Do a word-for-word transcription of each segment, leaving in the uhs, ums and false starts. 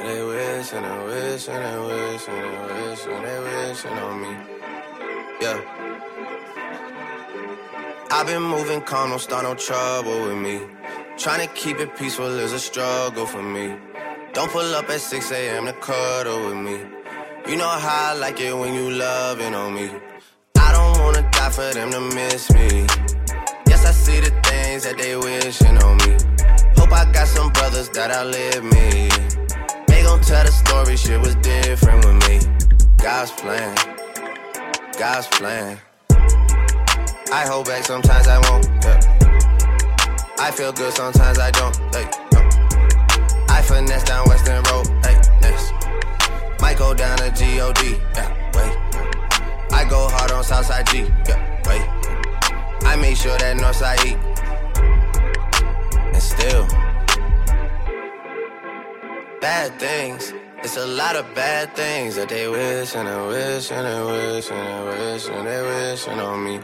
they wishing and wishing and wishing and wishing, they wishing on me. Yeah. I've been moving calm, don't start no trouble with me. Trying to keep it peaceful is a struggle for me. Don't pull up at six a.m. to cuddle with me. You know how I like it when you loving on me. I don't wanna die for them to miss me. Yes, I see the things that they wishing on me. Hope I got some brothers that outlive me. They gon' tell the story, shit was different with me. God's plan, God's plan. I hold back, sometimes I won't, yeah. I feel good, sometimes I don't, hey, no. I finesse down Western Road, hey, next. Might go down to G O D, yeah, wait. I go hard on Southside G, yeah, wait. I make sure that Northside eat. And still, bad things. It's a lot of bad things that they wishing and wishing and wishing and wishing, they wishing on me.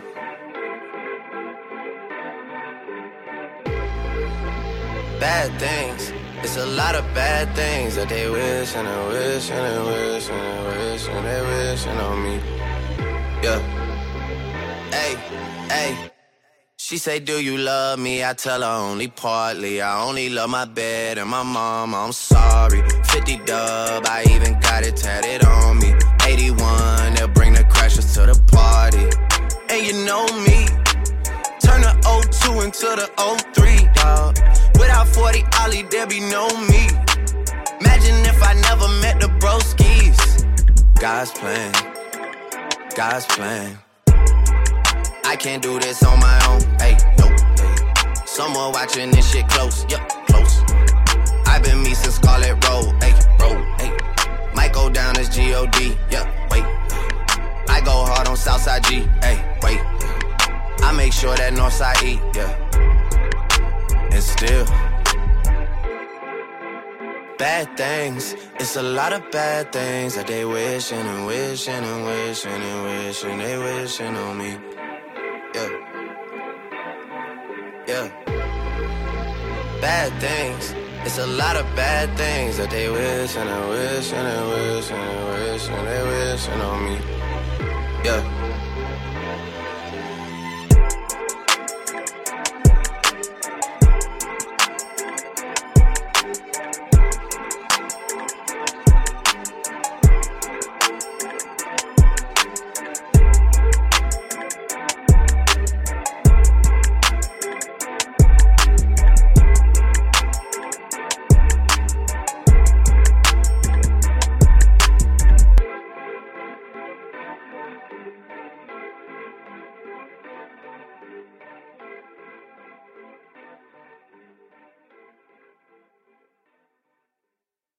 Bad things. It's a lot of bad things that they wishing and wishing and wishing and wishing, they wishing on me. Yeah. Hey, hey. She say, do you love me? I tell her only partly. I only love my bed and my mom, I'm sorry. fifty dub, I even got it tatted on me. eighty-one, they'll bring the crashers to the party. And you know me, turn the oh two into the oh three, dawg. Without forty Ollie, there be no me. Imagine if I never met the broskies. God's plan, God's plan. I can't do this on my own, hey, no, hey. Someone watching this shit close, yup, close. I've been me since Scarlet Road, hey, road, hey. Might go down as G O D, yup, wait. I go hard on Southside G, hey, wait. I make sure that Northside eat, yeah. And still, bad things. It's a lot of bad things that they wishing and wishing and wishing and wishing, they wishing on me. Yeah, yeah. Bad things. It's a lot of bad things that they wishing and wishing and wishing and wishing, they wishing on me. Yeah.